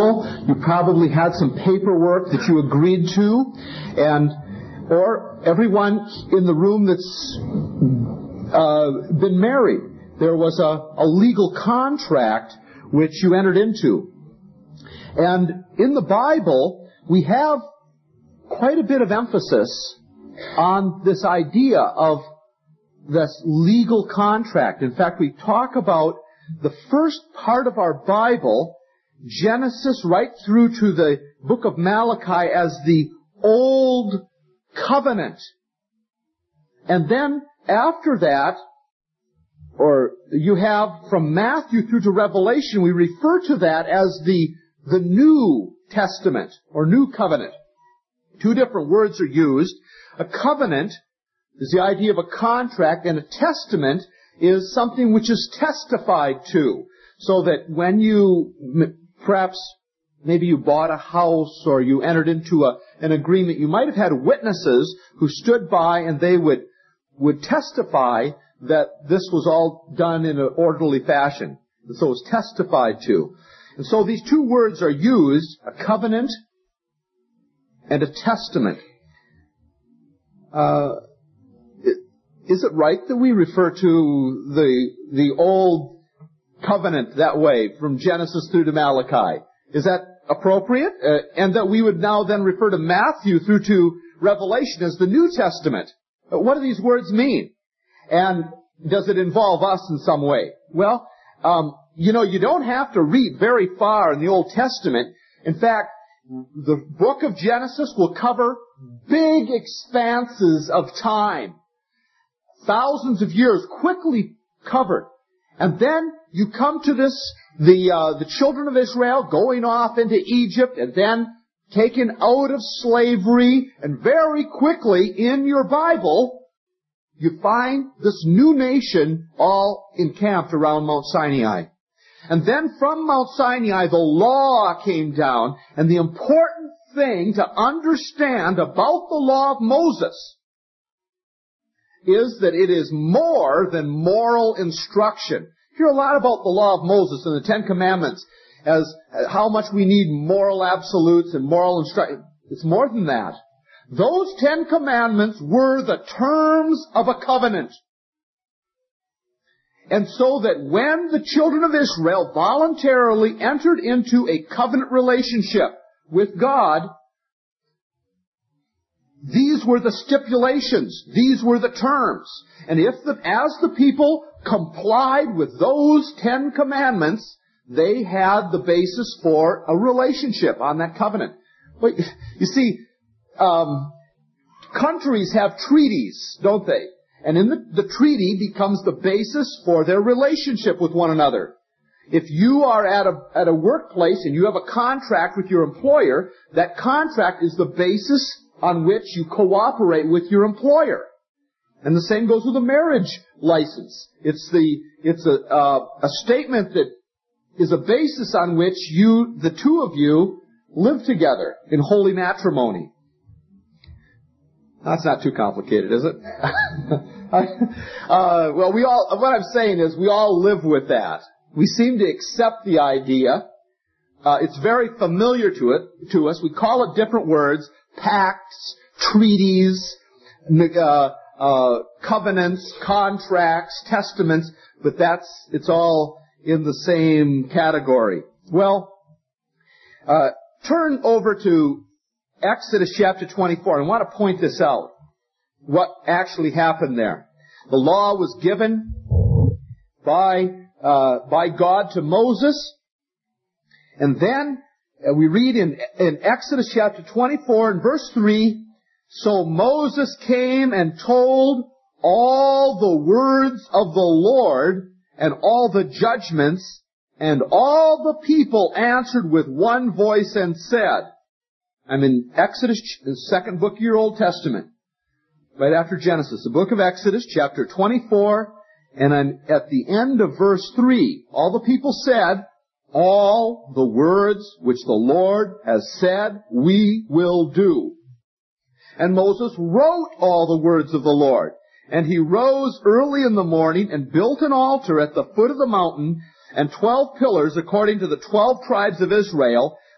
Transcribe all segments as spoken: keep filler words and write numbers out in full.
deal. You probably had some paperwork that you agreed to, and or everyone in the room that's uh, been married. There was a, a legal contract which you entered into. And in the Bible, we have quite a bit of emphasis on this idea of this legal contract. In fact, we talk about the first part of our Bible, Genesis right through to the book of Malachi, as the Old Covenant. And then after that, or you have from Matthew through to Revelation, we refer to that as the, the New Testament or New Covenant. Two different words are used. A covenant is the idea of a contract, and a testament is something which is testified to. So that when you, perhaps, maybe you bought a house or you entered into a, an agreement, you might have had witnesses who stood by and they would, would testify that this was all done in an orderly fashion. And so it was testified to. And so these two words are used, a covenant and a testament. Uh, is it right that we refer to the, the Old Covenant that way, from Genesis through to Malachi? Is that appropriate? Uh, and that we would now then refer to Matthew through to Revelation as the New Testament? Uh, what do these words mean? And does it involve us in some way? Well, um, you know, you don't have to read very far in the Old Testament. In fact, the book of Genesis will cover big expanses of time. Thousands of years quickly covered. And then you come to this, the, uh, the children of Israel going off into Egypt and then taken out of slavery, and very quickly in your Bible, you find this new nation all encamped around Mount Sinai. And then from Mount Sinai, the law came down, and the important thing to understand about the law of Moses is that it is more than moral instruction. You hear a lot about the law of Moses and the Ten Commandments as how much we need moral absolutes and moral instruction. It's more than that. Those Ten Commandments were the terms of a covenant. And so that when the children of Israel voluntarily entered into a covenant relationship with God, these were the stipulations. These were the terms. And if the, as the people complied with those Ten Commandments, they had the basis for a relationship on that covenant. But you see, um, countries have treaties, don't they? And in the, the treaty becomes the basis for their relationship with one another. If you are at a, at a workplace and you have a contract with your employer, that contract is the basis on which you cooperate with your employer. And the same goes with a marriage license. It's the, it's a, uh, a statement that is a basis on which you, the two of you, live together in holy matrimony. That's not too complicated, is it? uh, well, we all, what I'm saying is we all live with that. We seem to accept the idea. Uh, it's very familiar to it, to us. We call it different words: pacts, treaties, uh, uh, covenants, contracts, testaments, but that's, it's all in the same category. Well, uh, turn over to Exodus chapter twenty-four. I want to point this out. What actually happened there. The law was given by, uh, by God to Moses. And then uh, we read in, in Exodus chapter twenty-four and verse three, so Moses came and told all the words of the Lord and all the judgments, and all the people answered with one voice and said, I'm in Exodus, the second book of your Old Testament, right after Genesis, the book of Exodus, chapter twenty-four, and I'm at the end of verse three. All the people said, all the words which the Lord has said, we will do. And Moses wrote all the words of the Lord. And he rose early in the morning and built an altar at the foot of the mountain and twelve pillars according to the twelve tribes of Israel.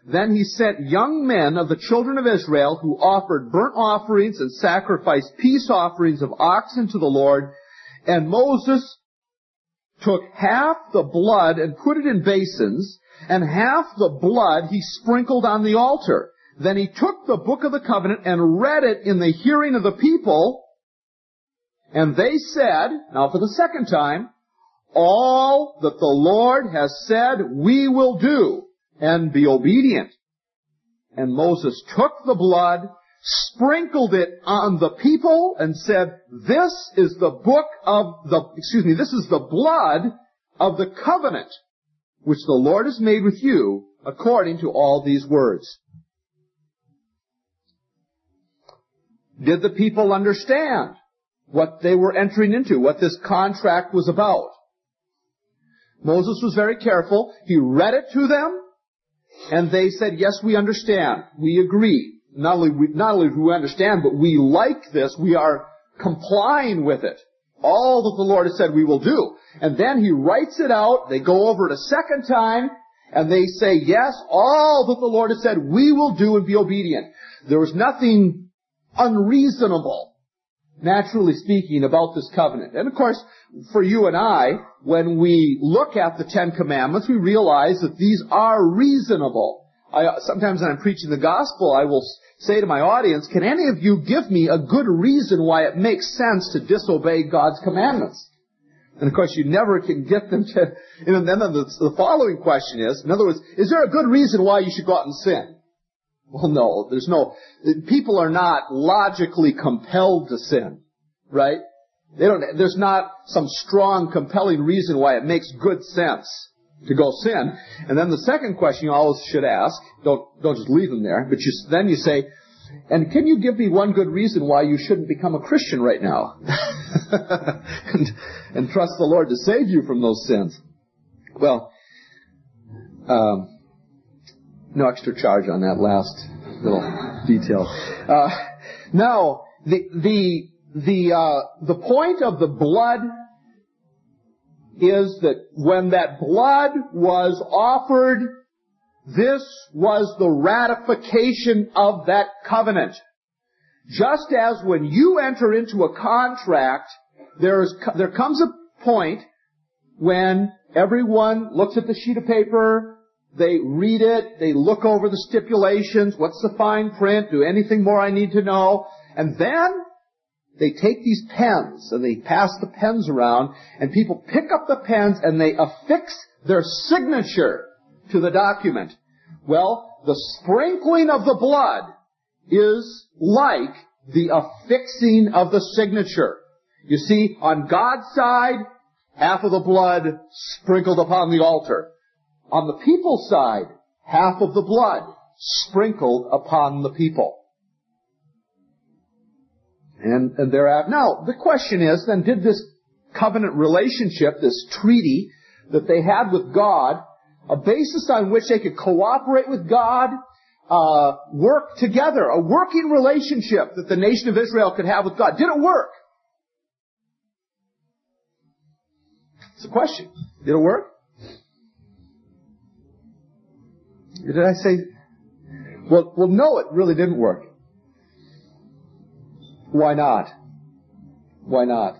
Then he sent young men of the children of Israel who offered burnt offerings and sacrificed peace offerings of oxen to the Lord. And Moses took half the blood and put it in basins, and half the blood he sprinkled on the altar. Then he took the book of the covenant and read it in the hearing of the people. And they said, now for the second time, all that the Lord has said we will do, and be obedient. And Moses took the blood, sprinkled it on the people, and said, this is the book of the, excuse me, this is the blood of the covenant, which the Lord has made with you, according to all these words. Did the people understand what they were entering into, what this contract was about? Moses was very careful. He read it to them, and they said, yes, we understand. We agree. Not only, we, not only do we understand, but we like this. We are complying with it. All that the Lord has said we will do. And then he writes it out. They go over it a second time, and they say, yes, all that the Lord has said we will do and be obedient. There was nothing unreasonable, naturally speaking, about this covenant. And of course, for you and I, when we look at the Ten Commandments, we realize that these are reasonable. I, sometimes when I'm preaching the gospel, I will say to my audience, can any of you give me a good reason why it makes sense to disobey God's commandments? And of course, you never can get them to, and then the, the following question is, in other words, is there a good reason why you should go out and sin? Well, no, there's no, people are not logically compelled to sin, right? They don't, there's not some strong, compelling reason why it makes good sense to go sin. And then the second question you always should ask, don't, don't just leave them there, but you, then you say, and can you give me one good reason why you shouldn't become a Christian right now? and, and trust the Lord to save you from those sins. Well, um, no extra charge on that last little detail. Uh, now, the, the, the, uh, the point of the blood is that when that blood was offered, this was the ratification of that covenant. Just as when you enter into a contract, there's, there comes a point when everyone looks at the sheet of paper, they read it, they look over the stipulations, what's the fine print, do anything more I need to know, and then they take these pens and they pass the pens around, and people pick up the pens and they affix their signature to the document. Well, the sprinkling of the blood is like the affixing of the signature. You see, on God's side, half of the blood sprinkled upon the altar. On the people's side, half of the blood sprinkled upon the people. And, and thereafter, now, the question is, then, did this covenant relationship, this treaty that they had with God, a basis on which they could cooperate with God, uh, work together, a working relationship that the nation of Israel could have with God, did it work? It's a question. Did it work? Did I say? Well, well, no, it really didn't work. Why not? Why not?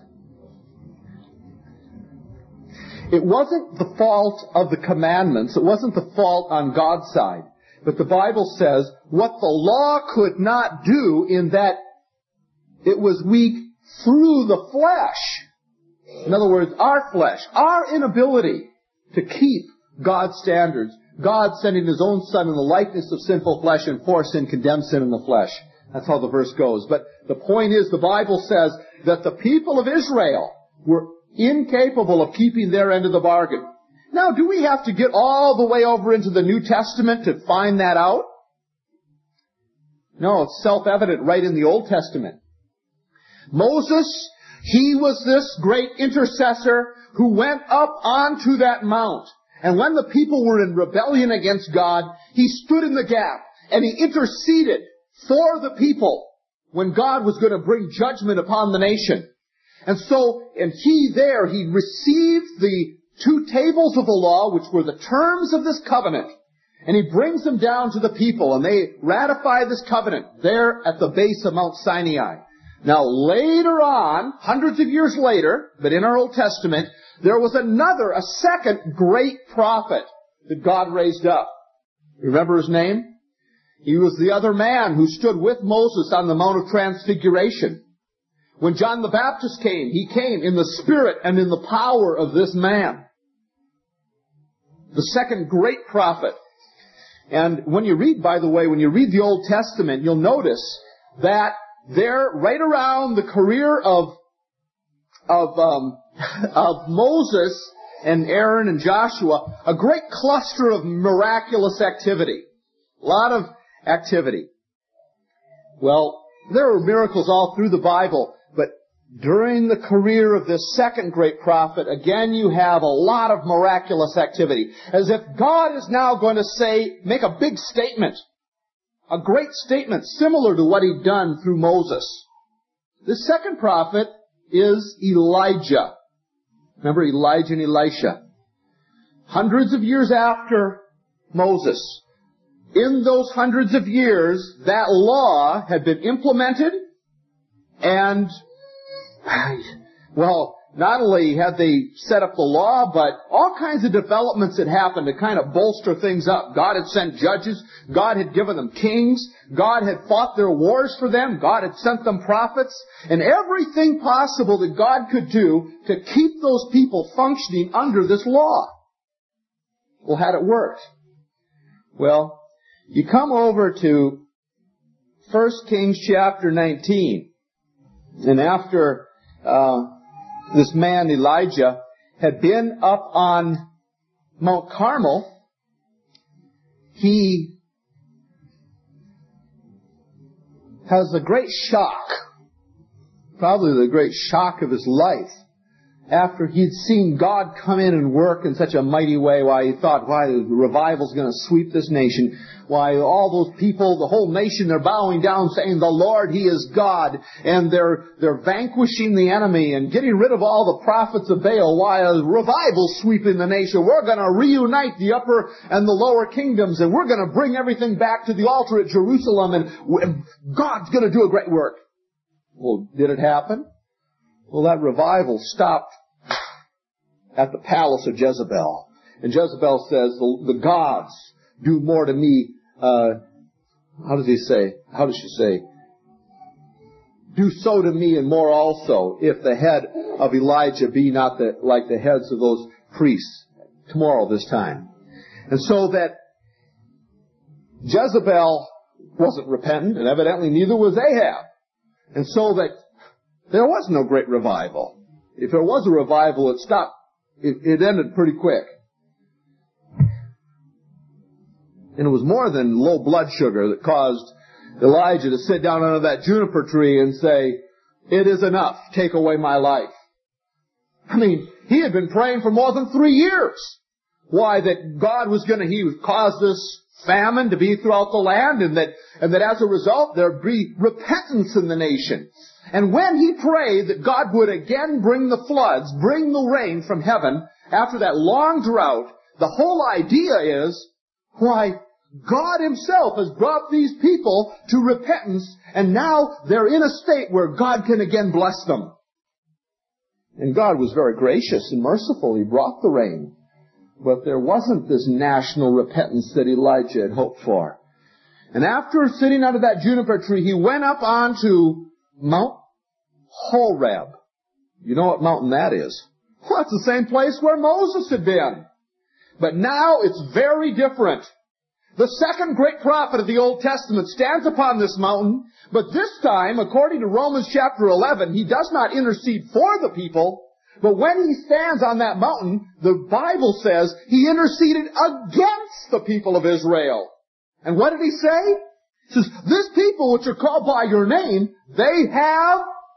It wasn't the fault of the commandments. It wasn't the fault on God's side. But the Bible says what the law could not do in that it was weak through the flesh. In other words, our flesh, our inability to keep God's standards. God sending His own Son in the likeness of sinful flesh, and for sin condemned sin in the flesh. That's how the verse goes. But the point is, the Bible says that the people of Israel were incapable of keeping their end of the bargain. Now, do we have to get all the way over into the New Testament to find that out? No, it's self-evident right in the Old Testament. Moses, he was this great intercessor who went up onto that mount. And when the people were in rebellion against God, he stood in the gap and he interceded for the people when God was going to bring judgment upon the nation. And so, and he there, he received the two tables of the law, which were the terms of this covenant. And he brings them down to the people, and they ratify this covenant there at the base of Mount Sinai. Now, later on, hundreds of years later, but in our Old Testament, there was another, a second great prophet that God raised up. Remember his name? He was the other man who stood with Moses on the Mount of Transfiguration. When John the Baptist came, he came in the spirit and in the power of this man. The second great prophet. And when you read, by the way, when you read the Old Testament, you'll notice that there, right around the career of, of, um, of Moses and Aaron and Joshua, a great cluster of miraculous activity. A lot of activity. Well, there are miracles all through the Bible, but during the career of this second great prophet, again you have a lot of miraculous activity. As if God is now going to say, make a big statement. A great statement similar to what he'd done through Moses. This second prophet is Elijah. Remember Elijah and Elisha. Hundreds of years after Moses. In those hundreds of years, that law had been implemented, and, well, not only had they set up the law, but all kinds of developments had happened to kind of bolster things up. God had sent judges. God had given them kings. God had fought their wars for them. God had sent them prophets. And everything possible that God could do to keep those people functioning under this law. Well, had it worked? Well, you come over to First Kings chapter nineteen. And after uh, this man, Elijah, had been up on Mount Carmel, he has a great shock, probably the great shock of his life, after he'd seen God come in and work in such a mighty way. Why, he thought, why, the revival's going to sweep this nation. Why, all those people, the whole nation, they're bowing down saying, the Lord, He is God. And they're, they're vanquishing the enemy and getting rid of all the prophets of Baal. Why, a revival's sweeping the nation. We're going to reunite the upper and the lower kingdoms, and we're going to bring everything back to the altar at Jerusalem, and God's going to do a great work. Well, did it happen? Well, that revival stopped at the palace of Jezebel. And Jezebel says, the, the gods do more to me, uh, how does he say? How does she say? Do so to me and more also, if the head of Elijah be not the, like the heads of those priests tomorrow this time. And so that Jezebel wasn't repentant, and evidently neither was Ahab. And so that there was no great revival. If there was a revival, it stopped. It, it ended pretty quick. And it was more than low blood sugar that caused Elijah to sit down under that juniper tree and say, it is enough. Take away my life. I mean, he had been praying for more than three years. Why, that God was going to, he would cause this famine to be throughout the land, and that, and that as a result there'd be repentance in the nation. And when he prayed that God would again bring the floods, bring the rain from heaven, after that long drought, the whole idea is, why, God Himself has brought these people to repentance, and now they're in a state where God can again bless them. And God was very gracious and merciful. He brought the rain. But there wasn't this national repentance that Elijah had hoped for. And after sitting under that juniper tree, he went up onto Mount Horeb. You know what mountain that is? Well, it's the same place where Moses had been. But now it's very different. The second great prophet of the Old Testament stands upon this mountain, but this time, according to Romans chapter eleven, he does not intercede for the people, but when he stands on that mountain, the Bible says he interceded against the people of Israel. And what did he say? He says, this people which are called by your name, they have...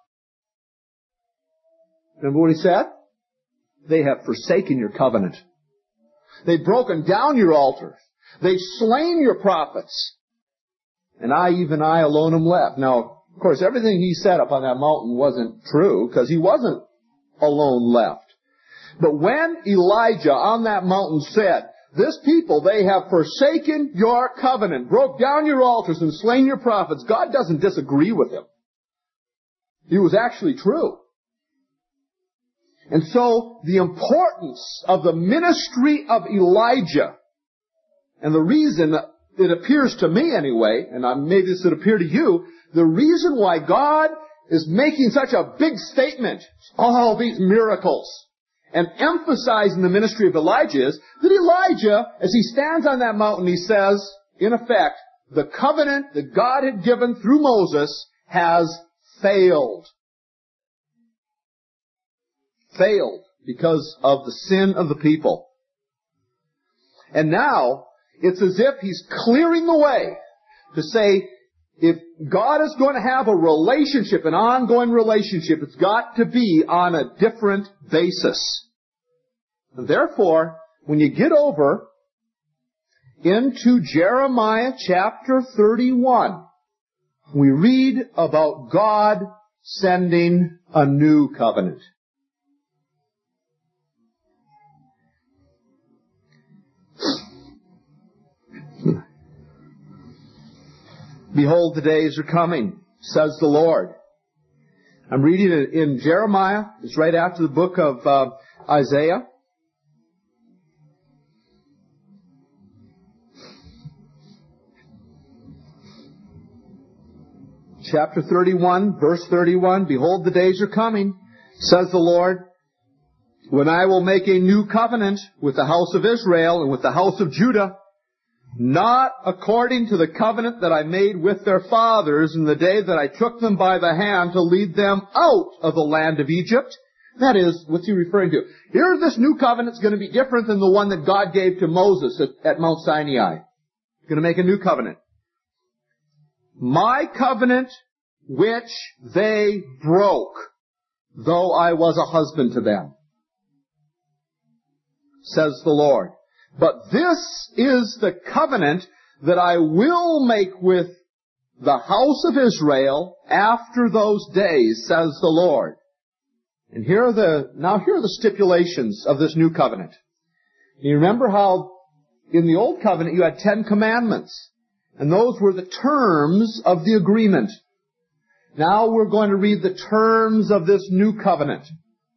Remember what he said? They have forsaken your covenant. They've broken down your altars. They've slain your prophets. And I, even I alone am left. Now, of course, everything he said up on that mountain wasn't true, because he wasn't alone left. But when Elijah on that mountain said this people, they have forsaken your covenant, broke down your altars, and slain your prophets. God doesn't disagree with him. It was actually true. And so, the importance of the ministry of Elijah, and the reason it appears to me anyway, and maybe this would appear to you, the reason why God is making such a big statement, all these miracles, and emphasizing the ministry of Elijah is that Elijah, as he stands on that mountain, he says, in effect, the covenant that God had given through Moses has failed. Failed because of the sin of the people. And now, it's as if he's clearing the way to say, if God is going to have a relationship, an ongoing relationship, it's got to be on a different basis. And therefore, when you get over into Jeremiah chapter thirty-one, we read about God sending a new covenant. Behold, the days are coming, says the Lord. I'm reading it in Jeremiah. It's right after the book of uh, Isaiah. Chapter thirty-one, verse thirty-one. Behold, the days are coming, says the Lord, when I will make a new covenant with the house of Israel and with the house of Judah, not according to the covenant that I made with their fathers in the day that I took them by the hand to lead them out of the land of Egypt. That is, what's he referring to? Here, this new covenant's going to be different than the one that God gave to Moses at, at Mount Sinai. He's going to make a new covenant. My covenant which they broke, though I was a husband to them, says the Lord. But this is the covenant that I will make with the house of Israel after those days, says the Lord. And here are the, now here are the stipulations of this new covenant. You remember how in the old covenant you had Ten Commandments, and those were the terms of the agreement. Now we're going to read the terms of this new covenant.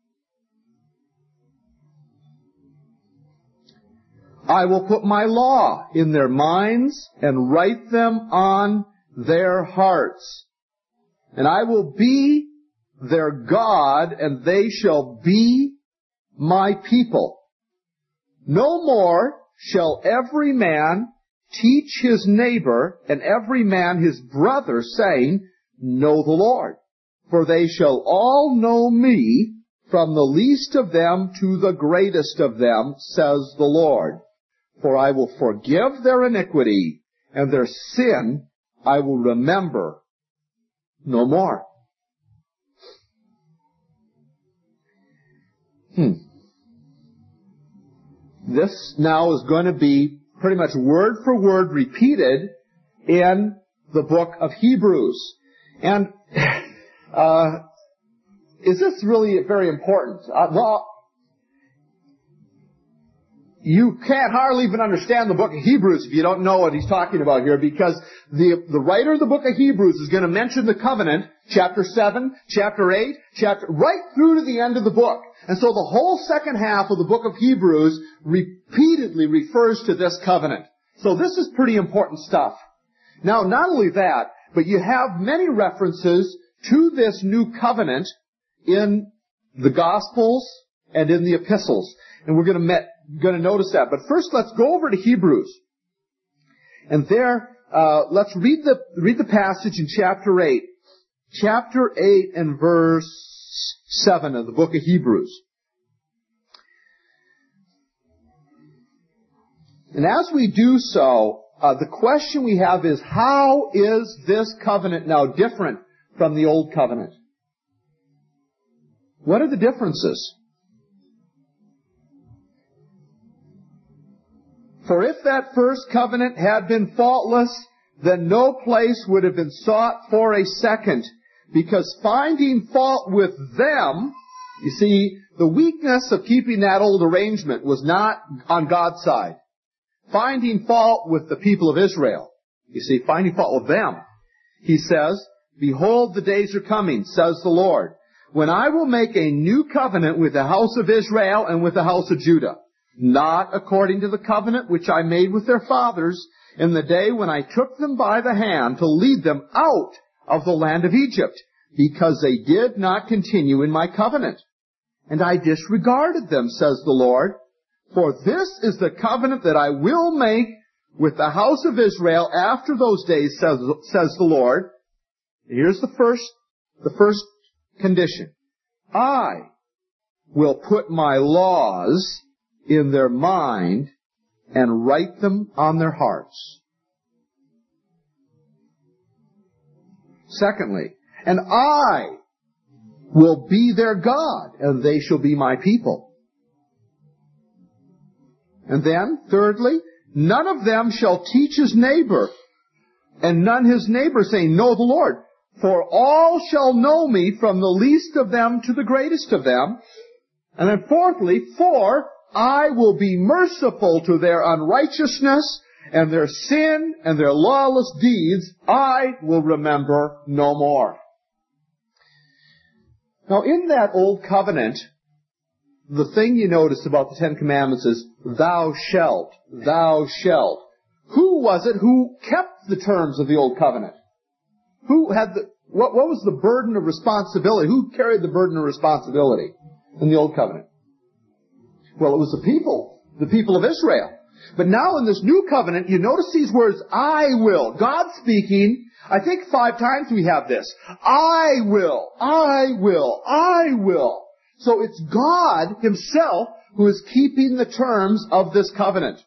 I will put my law in their minds and write them on their hearts. And I will be their God, and they shall be my people. No more shall every man teach his neighbor and every man his brother, saying, Know the Lord. For they shall all know me, from the least of them to the greatest of them, says the Lord. For I will forgive their iniquity, and their sin I will remember no more. Hmm. This now is going to be pretty much word for word repeated in the book of Hebrews. And uh, is this really very important? Uh, well, you can't hardly even understand the book of Hebrews if you don't know what he's talking about here, because the, the writer of the book of Hebrews is going to mention the covenant, chapter seven, chapter eight, chapter, right through to the end of the book. And so the whole second half of the book of Hebrews repeatedly refers to this covenant. So this is pretty important stuff. Now, not only that, but you have many references to this new covenant in the Gospels and in the epistles. And we're going to met, going to notice that. But first, let's go over to Hebrews. And there, uh, let's read the, read the passage in chapter eight. Chapter eight and verse seven of the book of Hebrews. And as we do so, uh, the question we have is, how is this covenant now different from the old covenant? What are the differences? For if that first covenant had been faultless, then no place would have been sought for a second, because finding fault with them, you see, the weakness of keeping that old arrangement was not on God's side. finding fault with the people of Israel. You see, finding fault with them. He says, "Behold, the days are coming, says the Lord, when I will make a new covenant with the house of Israel and with the house of Judah, not according to the covenant which I made with their fathers in the day when I took them by the hand to lead them out of the land of Egypt, because they did not continue in my covenant. And I disregarded them, says the Lord. For this is the covenant that I will make with the house of Israel after those days, says, says the Lord." Here's the first, the first condition. "I will put my laws in their mind and write them on their hearts." Secondly, "And I will be their God, and they shall be my people." And then, thirdly, "None of them shall teach his neighbor, and none his neighbor, saying, Know the Lord. For all shall know me, from the least of them to the greatest of them." And then fourthly, "For I will be merciful to their unrighteousness, and their sin and their lawless deeds I will remember no more." Now, in that old covenant, the thing you notice about the Ten Commandments is, "Thou shalt, thou shalt." Who was it who kept the terms of the old covenant? Who had the, what, what was the burden of responsibility? Who carried the burden of responsibility in the old covenant? Well, it was the people, the people of Israel. But now in this new covenant, you notice these words, "I will." God speaking. I think five times we have this. I will, I will, I will. So it's God himself who is keeping the terms of this covenant.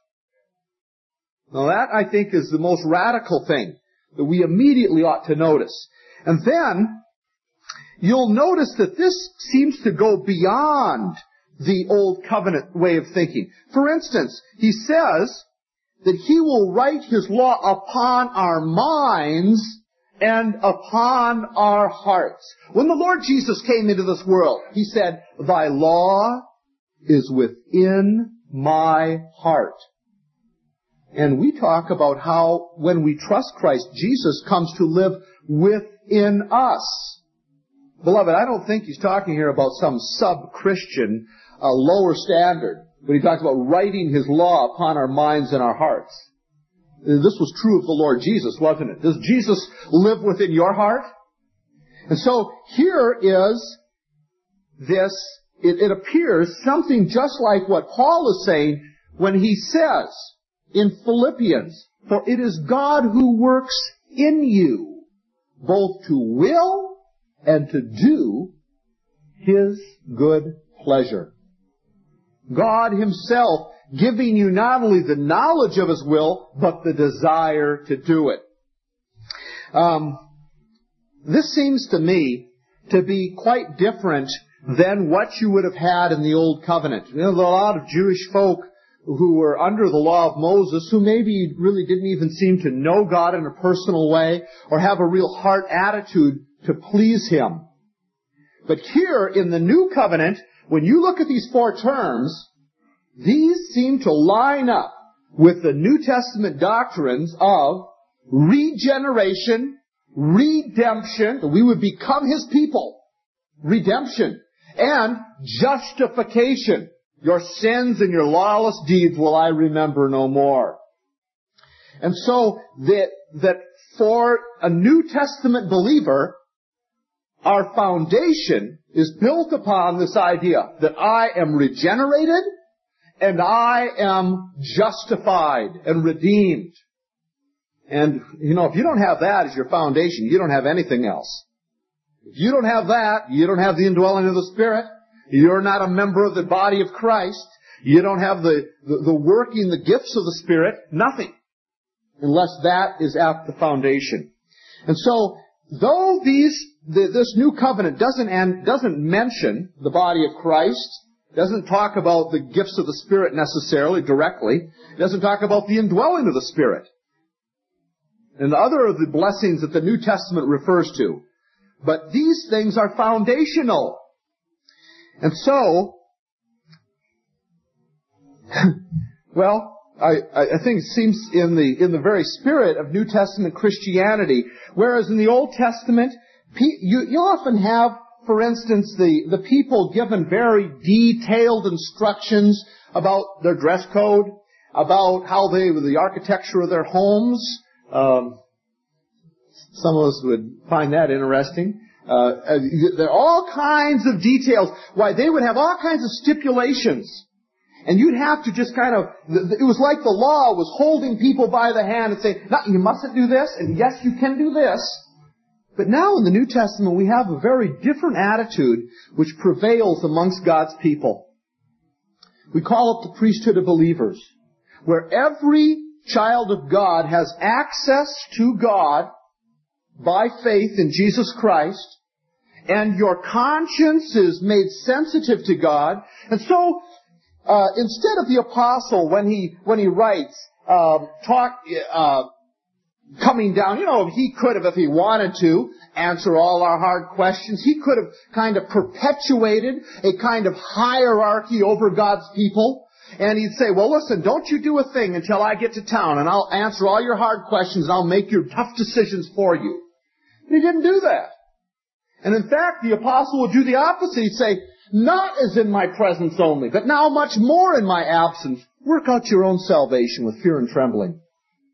Now that, I think, is the most radical thing that we immediately ought to notice. And then, you'll notice that this seems to go beyond the old covenant way of thinking. For instance, he says that he will write his law upon our minds and upon our hearts. When the Lord Jesus came into this world, he said, "Thy law is within my heart." And we talk about how when we trust Christ, Jesus comes to live within us. Beloved, I don't think he's talking here about some sub-Christian, uh, lower standard, but he talks about writing his law upon our minds and our hearts. This was true of the Lord Jesus, wasn't it? Does Jesus live within your heart? And so here is this, it, it appears something just like what Paul is saying when he says in Philippians, "For it is God who works in you, both to will and to do his good pleasure." God himself giving you not only the knowledge of his will, but the desire to do it. Um, this seems to me to be quite different than what you would have had in the Old Covenant. You know, there are a lot of Jewish folk who were under the law of Moses who maybe really didn't even seem to know God in a personal way or have a real heart attitude to please him. But here in the New Covenant, when you look at these four terms, these seem to line up with the New Testament doctrines of regeneration, redemption, that we would become his people, redemption, and justification. Your sins and your lawless deeds will I remember no more. And so that, that for a New Testament believer, our foundation is built upon this idea that I am regenerated and I am justified and redeemed. And, you know, if you don't have that as your foundation, you don't have anything else. If you don't have that, you don't have the indwelling of the Spirit. You're not a member of the body of Christ. You don't have the, the, the working, the gifts of the Spirit. Nothing. Unless that is at the foundation. And so, though these, the, this new covenant doesn't, and doesn't mention the body of Christ, doesn't talk about the gifts of the Spirit necessarily, directly, doesn't talk about the indwelling of the Spirit, and other of the blessings that the New Testament refers to. But these things are foundational. And so, well, I, I think it seems in the in the very spirit of New Testament Christianity, whereas in the Old Testament, you, you often have, for instance, the, the people given very detailed instructions about their dress code, about how they, the architecture of their homes. Um, some of us would find that interesting. Uh, there are all kinds of details. Why, they would have all kinds of stipulations. And you'd have to just kind of, it was like the law was holding people by the hand and saying, no, you mustn't do this, and yes, you can do this. But now in the New Testament, we have a very different attitude which prevails amongst God's people. We call it the priesthood of believers, where every child of God has access to God by faith in Jesus Christ, and your conscience is made sensitive to God. And so, uh, instead of the apostle, when he, when he writes, uh, talk, uh, coming down, you know, he could have, if he wanted to, answer all our hard questions. He could have kind of perpetuated a kind of hierarchy over God's people. And he'd say, well, listen, don't you do a thing until I get to town, and I'll answer all your hard questions, and I'll make your tough decisions for you. And he didn't do that. And in fact, the apostle would do the opposite. He'd say, not as in my presence only, but now much more in my absence. Work out your own salvation with fear and trembling.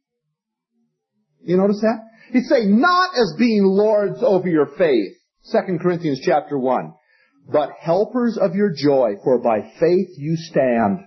You notice that? He'd say, not as being lords over your faith, Second Corinthians chapter one, but helpers of your joy, for by faith you stand.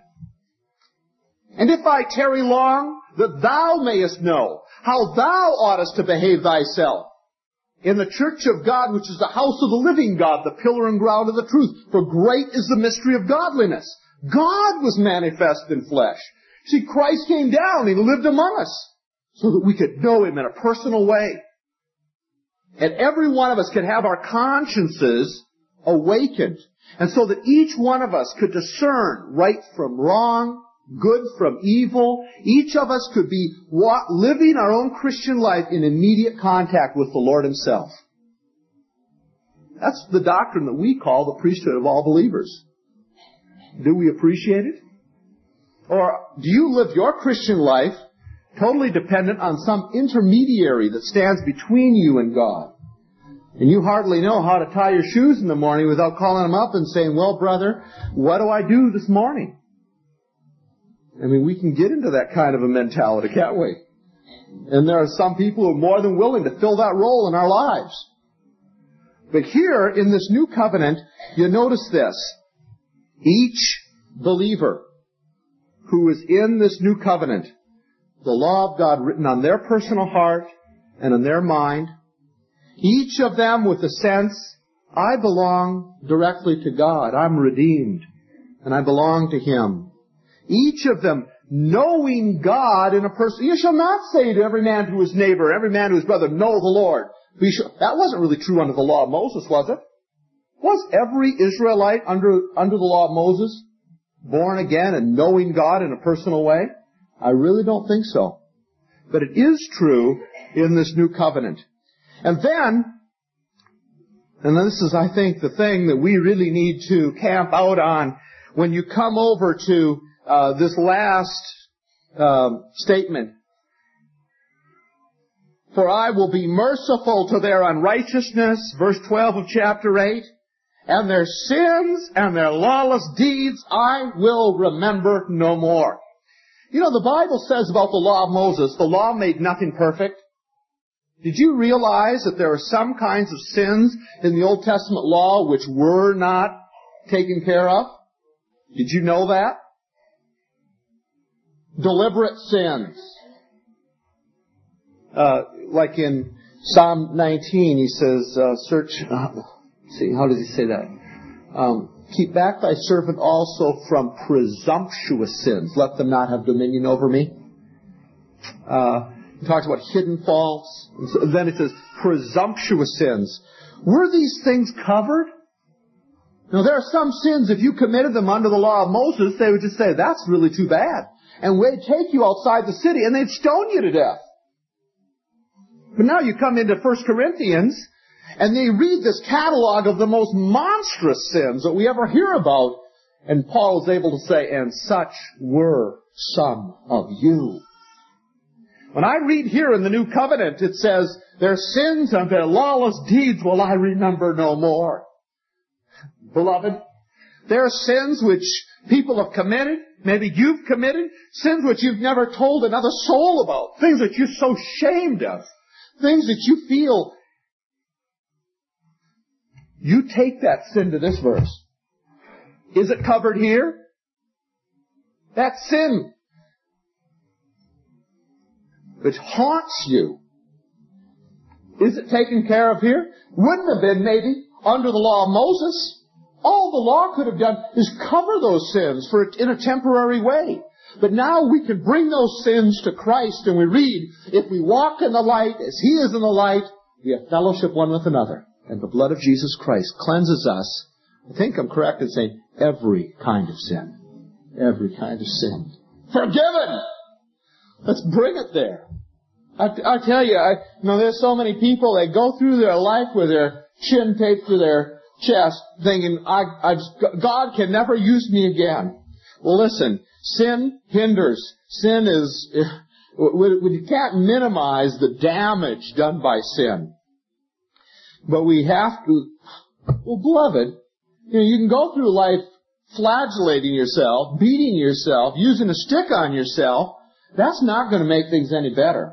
And if I tarry long, that thou mayest know how thou oughtest to behave thyself in the church of God, which is the house of the living God, the pillar and ground of the truth. For great is the mystery of godliness. God was manifest in flesh. See, Christ came down and lived among us so that we could know Him in a personal way. And every one of us could have our consciences awakened. And so that each one of us could discern right from wrong, good from evil. Each of us could be living our own Christian life in immediate contact with the Lord Himself. That's the doctrine that we call the priesthood of all believers. Do we appreciate it? Or do you live your Christian life totally dependent on some intermediary that stands between you and God? And you hardly know how to tie your shoes in the morning without calling Him up and saying, well, brother, what do I do this morning? I mean, we can get into that kind of a mentality, can't we? And there are some people who are more than willing to fill that role in our lives. But here, in this new covenant, you notice this. Each believer who is in this new covenant, the law of God written on their personal heart and in their mind, each of them with the sense, I belong directly to God. I'm redeemed, and I belong to Him. Each of them knowing God in a person. You shall not say to every man to his neighbor, every man to his brother, know the Lord. We shall, that wasn't really true under the law of Moses, was it? Was every Israelite under, under the law of Moses born again and knowing God in a personal way? I really don't think so. But it is true in this new covenant. And then, and this is, I think, the thing that we really need to camp out on when you come over to Uh, this last uh, statement. For I will be merciful to their unrighteousness, verse twelve of chapter eight, and their sins and their lawless deeds I will remember no more. You know, the Bible says about the law of Moses, the law made nothing perfect. Did you realize that there are some kinds of sins in the Old Testament law which were not taken care of? Did you know that? Deliberate sins. Uh, like in Psalm nineteen, he says, uh, search, uh, let's see, how does he say that? Um, keep back thy servant also from presumptuous sins. Let them not have dominion over me. Uh, he talks about hidden faults. And so, then it says presumptuous sins. Were these things covered? Now, there are some sins, if you committed them under the law of Moses, they would just say, that's really too bad. And they'd take you outside the city and they'd stone you to death. But now you come into First Corinthians and they read this catalog of the most monstrous sins that we ever hear about. And Paul is able to say, and such were some of you. When I read here in the New Covenant, it says, their sins and their lawless deeds will I remember no more. Beloved, there are sins which people have committed, maybe you've committed, sins which you've never told another soul about, things that you're so ashamed of, things that you feel. You take that sin to this verse. Is it covered here? That sin which haunts you, is it taken care of here? Wouldn't have been, maybe, under the law of Moses. All the law could have done is cover those sins for in a temporary way. But now we can bring those sins to Christ, and we read, if we walk in the light as He is in the light, we have fellowship one with another. And the blood of Jesus Christ cleanses us. I think I'm correct in saying every kind of sin. Every kind of sin. Forgiven! Let's bring it there. I, I tell you, I, you know, there's so many people, they go through their life with their chin taped to their chest, thinking, I, I just, God can never use me again. Well, listen, sin hinders. Sin is, we, we can't minimize the damage done by sin. But we have to, well, beloved, you know, you can go through life flagellating yourself, beating yourself, using a stick on yourself. That's not going to make things any better.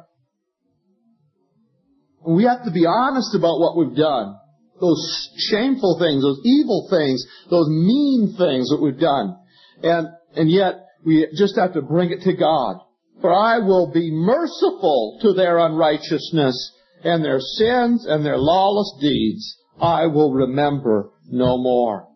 We have to be honest about what we've done. Those shameful things, those evil things, those mean things that we've done. And, and yet, we just have to bring it to God. For I will be merciful to their unrighteousness, and their sins and their lawless deeds I will remember no more.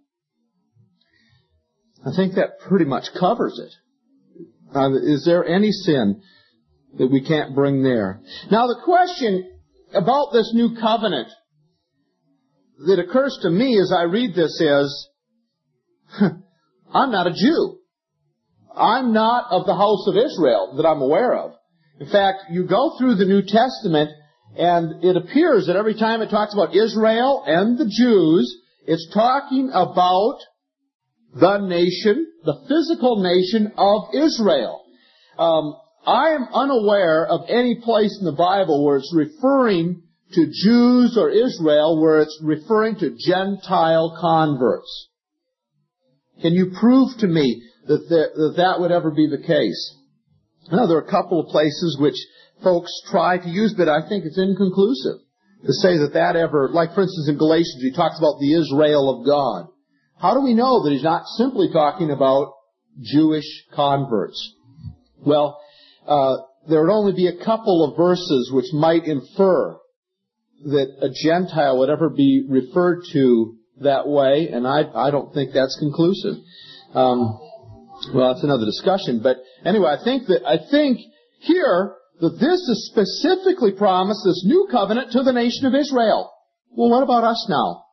I think that pretty much covers it. Uh, is there any sin that we can't bring there? Now the question about this new covenant that occurs to me as I read this is, I'm not a Jew. I'm not of the house of Israel that I'm aware of. In fact, you go through the New Testament and it appears that every time it talks about Israel and the Jews, it's talking about the nation, the physical nation of Israel. Um, I am unaware of any place in the Bible where it's referring to Jews or Israel, where it's referring to Gentile converts. Can you prove to me that there, that, that would ever be the case? Now, there are a couple of places which folks try to use, but I think it's inconclusive to say that that ever, like for instance in Galatians, he talks about the Israel of God. How do we know that he's not simply talking about Jewish converts? Well, uh, there would only be a couple of verses which might infer that a Gentile would ever be referred to that way, and I, I don't think that's conclusive. Um, well, that's another discussion, but anyway, I think that, I think here that this is specifically promised, this new covenant, to the nation of Israel. Well, what about us now?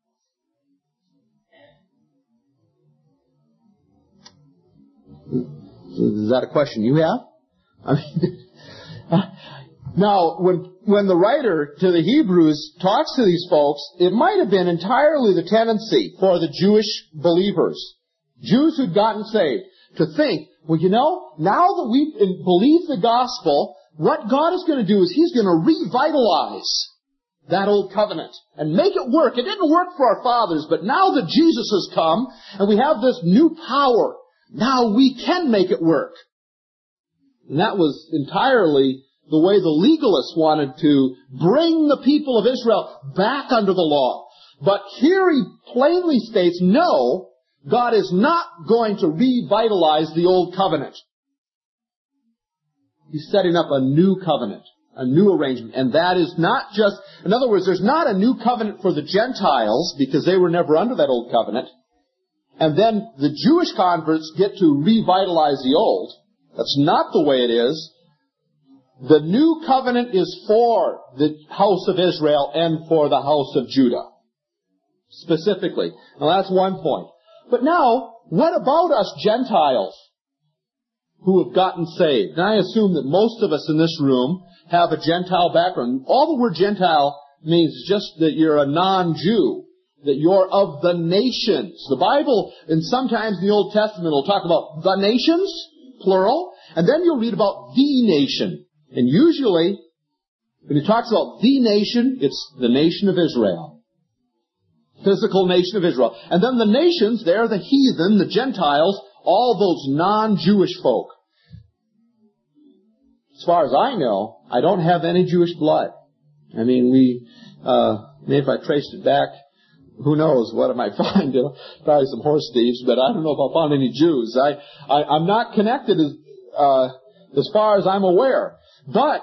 Is that a question you have? I mean, now, when when the writer to the Hebrews talks to these folks, it might have been entirely the tendency for the Jewish believers, Jews who'd gotten saved, to think, well, you know, now that we believe the gospel, what God is going to do is He's going to revitalize that old covenant and make it work. It didn't work for our fathers, but now that Jesus has come and we have this new power, now we can make it work. And that was entirely the way the legalists wanted to bring the people of Israel back under the law. But here he plainly states, no, God is not going to revitalize the old covenant. He's setting up a new covenant, a new arrangement. And that is not just, in other words, there's not a new covenant for the Gentiles, because they were never under that old covenant. And then the Jewish converts get to revitalize the old. That's not the way it is. The new covenant is for the house of Israel and for the house of Judah. Specifically. Now that's one point. But now, what about us Gentiles who have gotten saved? And I assume that most of us in this room have a Gentile background. All the word Gentile means just that you're a non-Jew, that you're of the nations. The Bible, and sometimes in the Old Testament, will talk about the nations. plural. And then you'll read about the nation. And usually, when he talks about the nation, it's the nation of Israel. Physical nation of Israel. And then the nations, they're the heathen, the Gentiles, all those non-Jewish folk. As far as I know, I don't have any Jewish blood. I mean, we, uh, maybe if I traced it back, who knows what I might find, you know, probably some horse thieves, but I don't know if I found any Jews. I, I, I'm not connected as, uh, as far as I'm aware. But,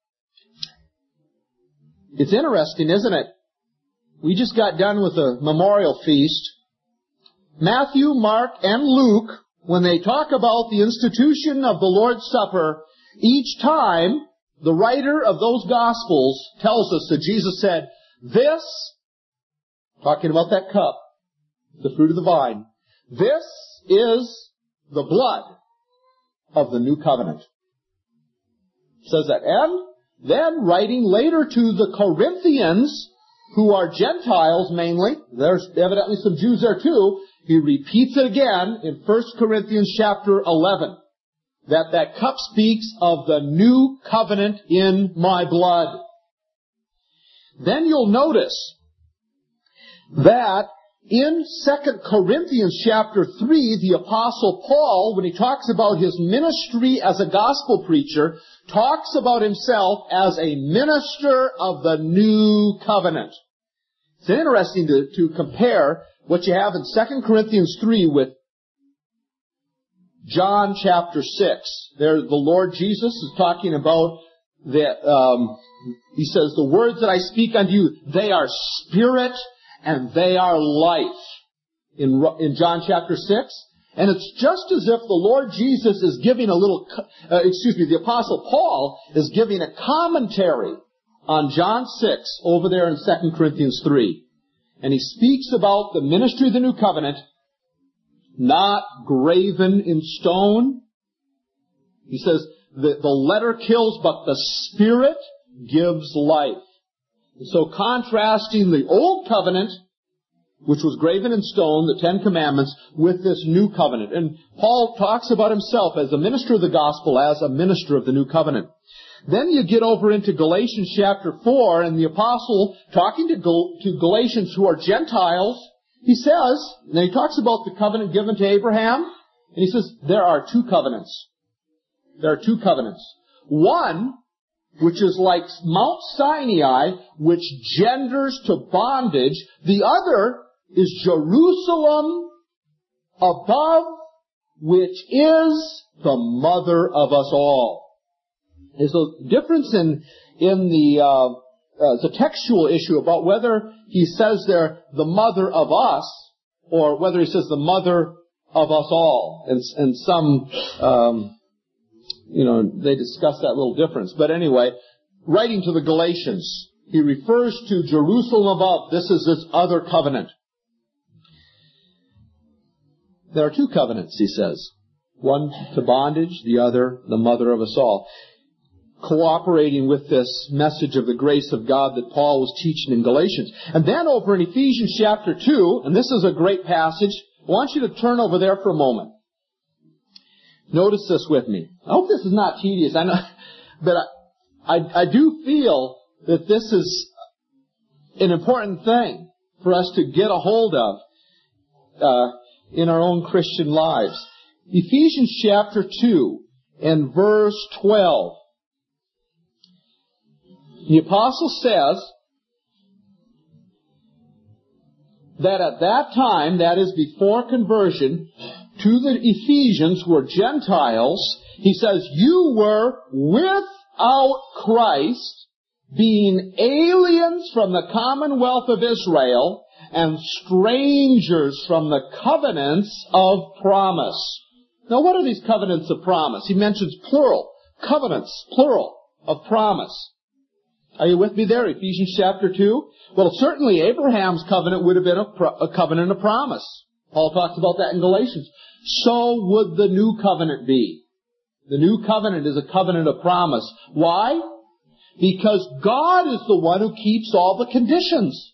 it's interesting, isn't it? We just got done with a memorial feast. Matthew, Mark, and Luke, when they talk about the institution of the Lord's Supper, each time the writer of those Gospels tells us that Jesus said, this, talking about that cup, the fruit of the vine, this is the blood of the new covenant. It says that. And then writing later to the Corinthians, who are Gentiles mainly, there's evidently some Jews there too, he repeats it again in First Corinthians chapter eleven. That that cup speaks of the new covenant in my blood. Then you'll notice that in Second Corinthians chapter three, the Apostle Paul, when he talks about his ministry as a gospel preacher, talks about himself as a minister of the new covenant. It's interesting to, to compare what you have in Second Corinthians three with John chapter six. There, the Lord Jesus is talking about that. Um, he says, "The words that I speak unto you, they are spirit and they are life." In in John chapter six, and it's just as if the Lord Jesus is giving a little. Uh, excuse me, the Apostle Paul is giving a commentary on John six over there in Second Corinthians three, and he speaks about the ministry of the new covenant. Not graven in stone. He says the, the letter kills, but the Spirit gives life. And so contrasting the old covenant, which was graven in stone, the Ten Commandments, with this new covenant. And Paul talks about himself as a minister of the gospel, as a minister of the new covenant. Then you get over into Galatians chapter four, and the apostle, talking to, Gal- to Galatians who are Gentiles, he says, and he talks about the covenant given to Abraham, and he says, there are two covenants. There are two covenants. One, which is like Mount Sinai, which genders to bondage. The other is Jerusalem above, which is the mother of us all. There's a difference in, in the, uh, Uh, it's a textual issue about whether he says there the mother of us or whether he says the mother of us all. And, and some, um, you know, they discuss that little difference. But anyway, writing to the Galatians, he refers to Jerusalem above. This is this other covenant. There are two covenants, he says. One to bondage, the other the mother of us all. Cooperating with this message of the grace of God that Paul was teaching in Galatians. And then over in Ephesians chapter two, and this is a great passage, I want you to turn over there for a moment. Notice this with me. I hope this is not tedious, I know, but I, I, I do feel that this is an important thing for us to get a hold of uh, in our own Christian lives. Ephesians chapter two and verse twelve. The apostle says that at that time, that is before conversion, to the Ephesians who were Gentiles, he says, you were without Christ, being aliens from the commonwealth of Israel and strangers from the covenants of promise. Now what are these covenants of promise? He mentions plural, covenants, plural, of promise. Are you with me there? Ephesians chapter two? Well, certainly Abraham's covenant would have been a, pro- a covenant of promise. Paul talks about that in Galatians. So would the new covenant be. The new covenant is a covenant of promise. Why? Because God is the one who keeps all the conditions.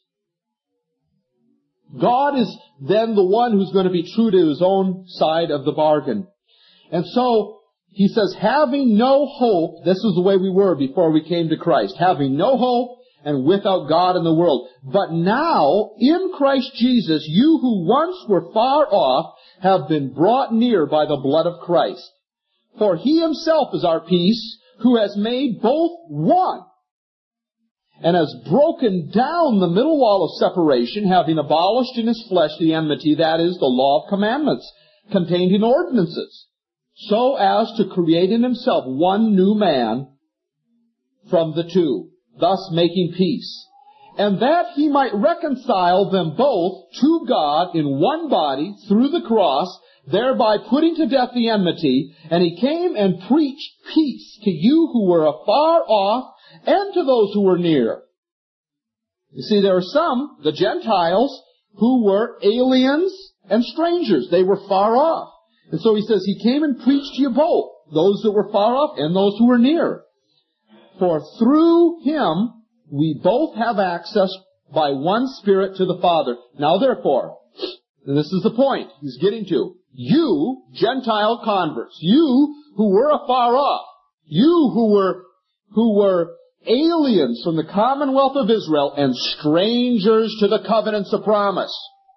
God is then the one who's going to be true to his own side of the bargain. And so, he says, having no hope, this is the way we were before we came to Christ, having no hope and without God in the world. But now, in Christ Jesus, you who once were far off have been brought near by the blood of Christ. For he himself is our peace, who has made both one, and has broken down the middle wall of separation, having abolished in his flesh the enmity, that is, the law of commandments, contained in ordinances, so as to create in himself one new man from the two, thus making peace, and that he might reconcile them both to God in one body through the cross, thereby putting to death the enmity. And he came and preached peace to you who were afar off and to those who were near. You see, there are some, the Gentiles, who were aliens and strangers. They were far off. And so he says, he came and preached to you both, those that were far off and those who were near. For through him we both have access by one Spirit to the Father. Now therefore, and this is the point he's getting to, you, Gentile converts, you who were afar off, you who were, who were aliens from the commonwealth of Israel and strangers to the covenants of promise.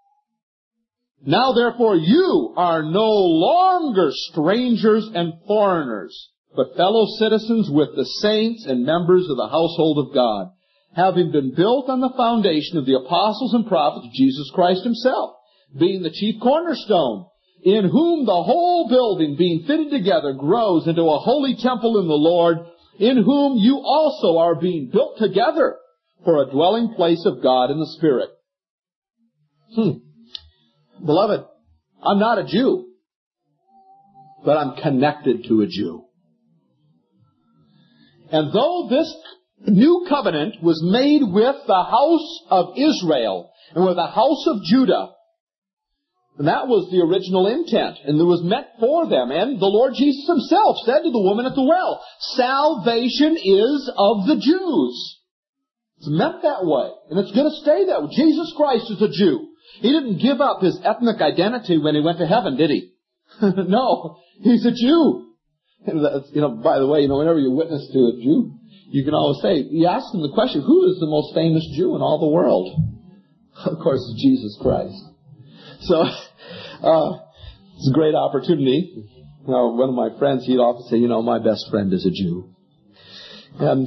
Now therefore you are no longer strangers and foreigners, but fellow citizens with the saints and members of the household of God, having been built on the foundation of the apostles and prophets of Jesus Christ himself, being the chief cornerstone, in whom the whole building, being fitted together, grows into a holy temple in the Lord, in whom you also are being built together for a dwelling place of God in the Spirit. Hmm. Beloved, I'm not a Jew, but I'm connected to a Jew. And though this new covenant was made with the house of Israel and with the house of Judah, and that was the original intent, and it was meant for them. And the Lord Jesus himself said to the woman at the well, salvation is of the Jews. It's meant that way, and it's going to stay that way. Jesus Christ is a Jew. He didn't give up his ethnic identity when he went to heaven, did he? No, he's a Jew. And that's, you know, by the way, you know, whenever you witness to a Jew, you can always say, you ask them the question, who is the most famous Jew in all the world? Of course, it's Jesus Christ. So, uh, it's a great opportunity. You know, one of my friends, he'd often say, you know, my best friend is a Jew. And,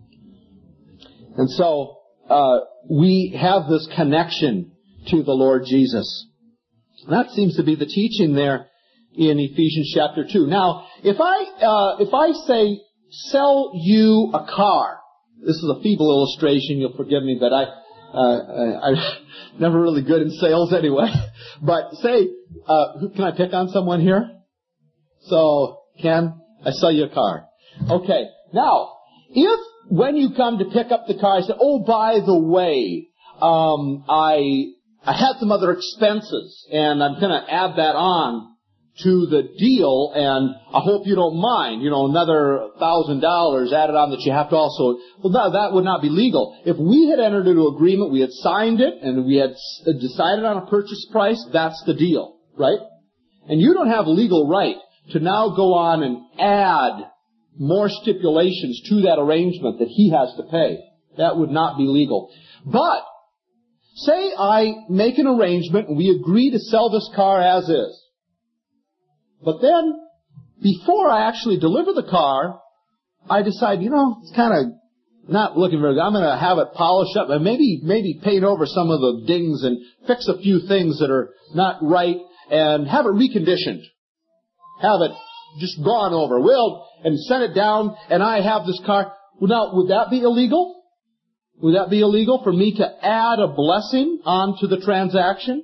and so, uh, we have this connection to the Lord Jesus. And that seems to be the teaching there in Ephesians chapter two. Now, if I, uh, if I say, sell you a car, this is a feeble illustration, you'll forgive me, but I, uh, I'm never really good in sales anyway. But say, uh, can I pick on someone here? So, Ken, I sell you a car. Okay, now, if when you come to pick up the car, I say, oh, by the way, um, I, I had some other expenses, and I'm going to add that on to the deal, and I hope you don't mind, you know, another thousand dollars added on that you have to also, well, no, that would not be legal. If we had entered into an agreement, we had signed it, and we had decided on a purchase price, that's the deal, right? And you don't have a legal right to now go on and add more stipulations to that arrangement that he has to pay. That would not be legal. But, say I make an arrangement and we agree to sell this car as is. But then, before I actually deliver the car, I decide, you know, it's kind of not looking very good. I'm going to have it polished up and maybe, maybe paint over some of the dings and fix a few things that are not right and have it reconditioned. Have it just gone over. Well, and send it down and I have this car. Well, now, would that be illegal? Would that be illegal for me to add a blessing onto the transaction?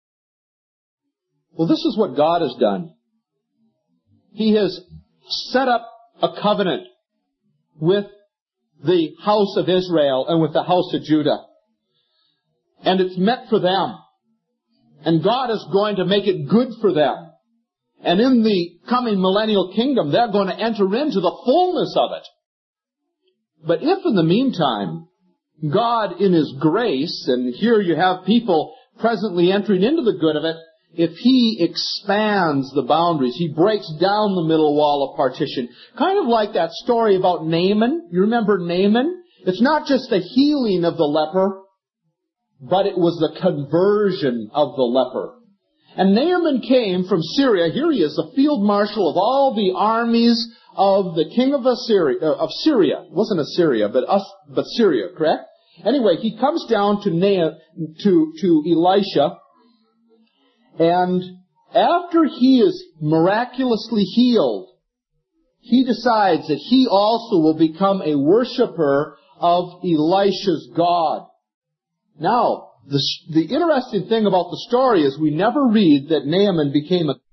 Well, this is what God has done. He has set up a covenant with the house of Israel and with the house of Judah. And it's meant for them. And God is going to make it good for them. And in the coming millennial kingdom, they're going to enter into the fullness of it. But if in the meantime, God in His grace, and here you have people presently entering into the good of it, if he expands the boundaries, he breaks down the middle wall of partition. Kind of like that story about Naaman. You remember Naaman? It's not just the healing of the leper, but it was the conversion of the leper. And Naaman came from Syria. Here he is, the field marshal of all the armies of the king of Assyria. Uh, of Syria. It wasn't Assyria, but us, but Syria, correct? Anyway, he comes down to Na- to to Elisha, and after he is miraculously healed, he decides that he also will become a worshiper of Elisha's God. Now, the, the interesting thing about the story is we never read that Naaman became a